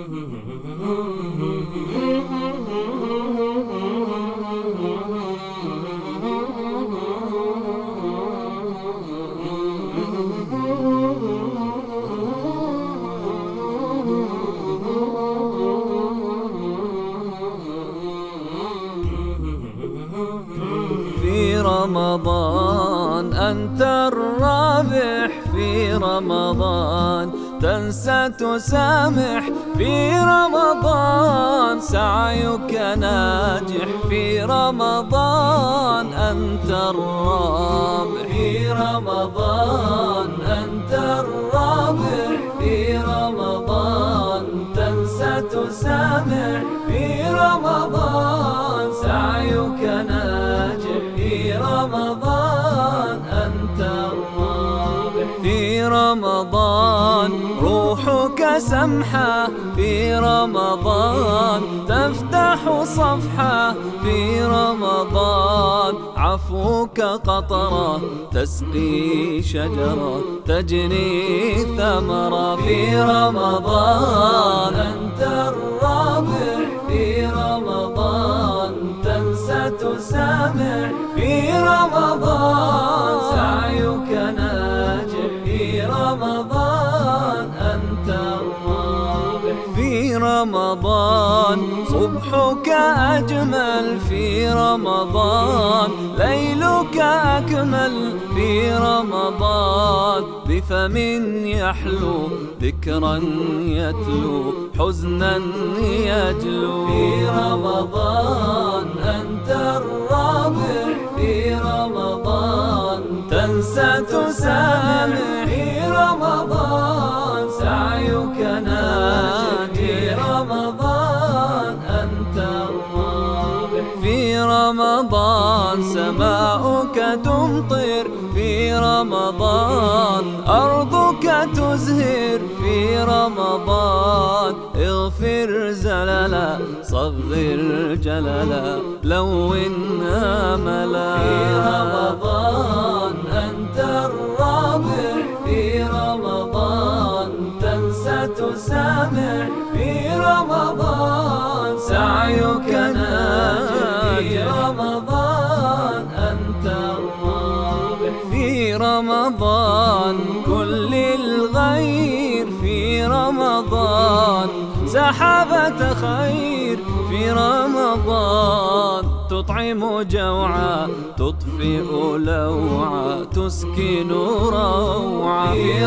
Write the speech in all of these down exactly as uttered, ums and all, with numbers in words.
في رمضان أنت الرابح، في رمضان تنسى تسامح، في رمضان سعيك ناجح، في رمضان أنت الرابح، في رمضان أنت الرابح، في رمضان تنسى تسامح، في رمضان سعيك ناجح، في رمضان أنت الرابح، في رمضان روحك سمحة، في رمضان تفتح صفحة، في رمضان عفوك قطرة تسقي شجرة تجني ثمرة، في رمضان أنت الرابح، في رمضان تنسى تسامح، في رمضان سعيك ناجح، في رمضان أنت الرابح، في رمضان صبحك أجمل، في رمضان ليلك أكمل، في رمضان بفم يحلو ذكرا يتلو حزنا يجلو، في رمضان أنت الرابح، في رمضان تنسى تسامح، في رمضان سعيك ناجح، في رمضان أنت الرابح، في رمضان سماؤك تمطر، في رمضان أرضك تزهر، في رمضان اغفر زللا صغر جللا لون آملا، في رمضان أنت الرابح، في رمضان تنسى تسامح، في رمضان سعيك ناجح، في رمضان أنت الرابح، في رمضان كل الغير، في رمضان سحابة خير، في رمضان تطعم جوعا تطفئ لوعا تسكن روعا، في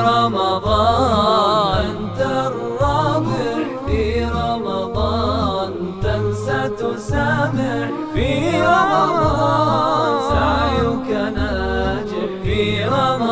رمضان أنت الرابح، في رمضان تنسى تسامح، في رمضان سعيك ناجح، في رمضان